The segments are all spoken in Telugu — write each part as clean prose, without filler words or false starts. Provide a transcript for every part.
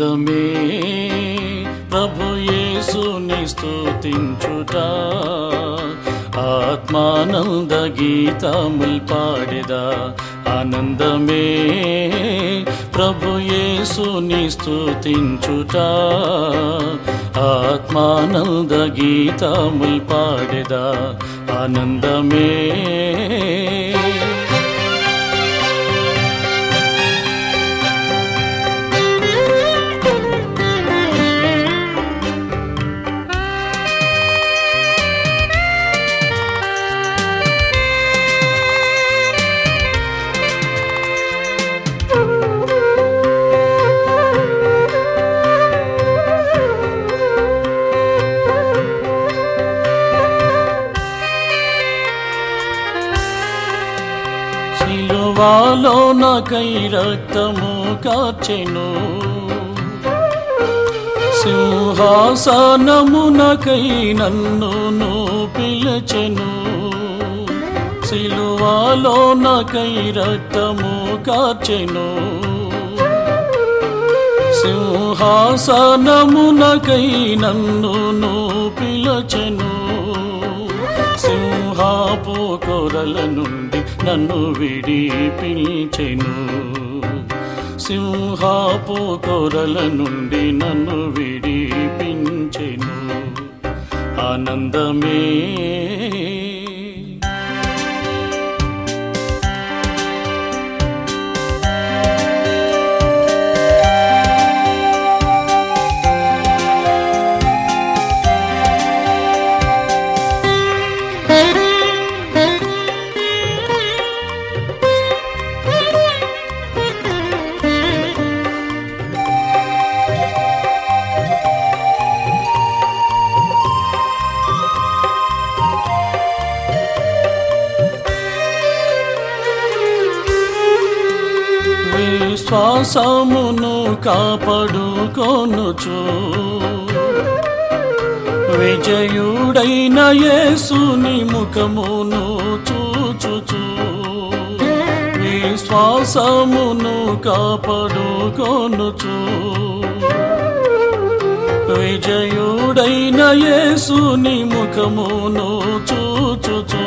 ఆనందమే ప్రభు యేసుని స్తుతించుట, ఆత్మానంద గీతముల్ పాడెదా. ఆనందమే ప్రభు యేసుని స్తుతించుట, ఆత్మానంద గీతముల్ పాడెదా. ఆనందమే సిలువలో నాకై రక్తము కార్చెను, సింహాసనమునకై నన్ను పిలిచెను. సిలువలో నాకై రక్తము కార్చెను, సింహాసనమునకై నన్ను పిలిచెను. సింహాపు కొరల నుండి నన్ను విడిపించెను, సింహాపు కొరల నుండి నన్ను విడిపించెను. ఆనందమే విశ్వాసమును కాపాడుకొనుచు, విజయుడైన యేసుని ముఖమును చూచుచు. విశ్వాసమును కాపాడుకొనుచు, విజయుడైన యేసుని ముఖమును చూచుచు.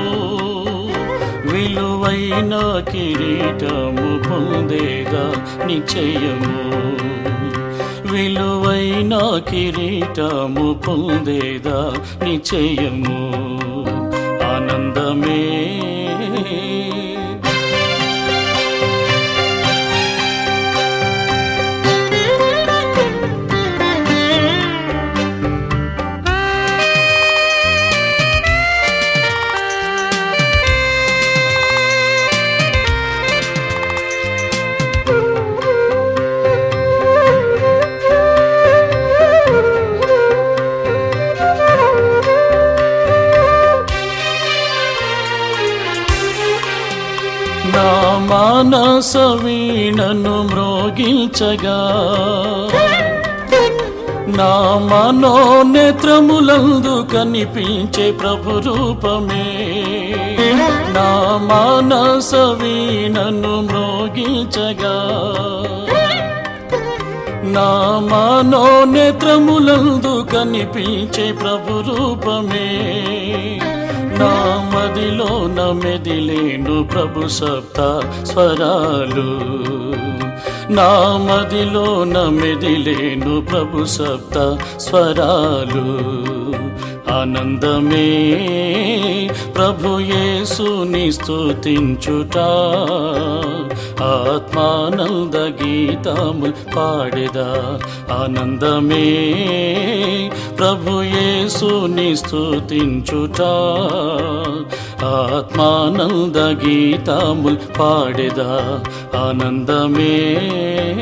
విలువైన కిరీటము పొందేదా నిశ్చయము, విలువైన కిరీటము పొందేదా నిశ్చయము. ఆనందమే నా మానస వీణను మ్రోగించగా, నా మనోనేత్రములందు కనిపించే ప్రభు రూపమే. నా మానస వీణను మ్రోగించగా, నా మనోనేత్రములందు కనిపించే ప్రభు రూపమే. నా మదిలో మెదిలేను ప్రభు సప్త స్వరాలు, నా మదిలో మెదిలేను ప్రభు సప్త స్వరాలు. ఆనందమే ప్రభు యేసుని స్తుతించుట, ఆత్మానంద గీతముల్ పాడెదా. ఆనందమే ప్రభు యేసుని స్తుతించుట, ఆత్మానంద గీతముల్ పాడెదా. ఆనందమే